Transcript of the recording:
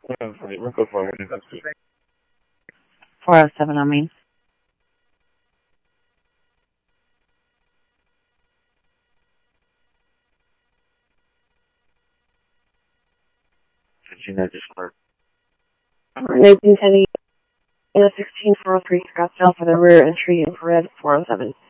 We're code for what is that? 407 on Main. Virginia just clerk. 1910 16 403 Scottsdale for the rear entry infrared 407.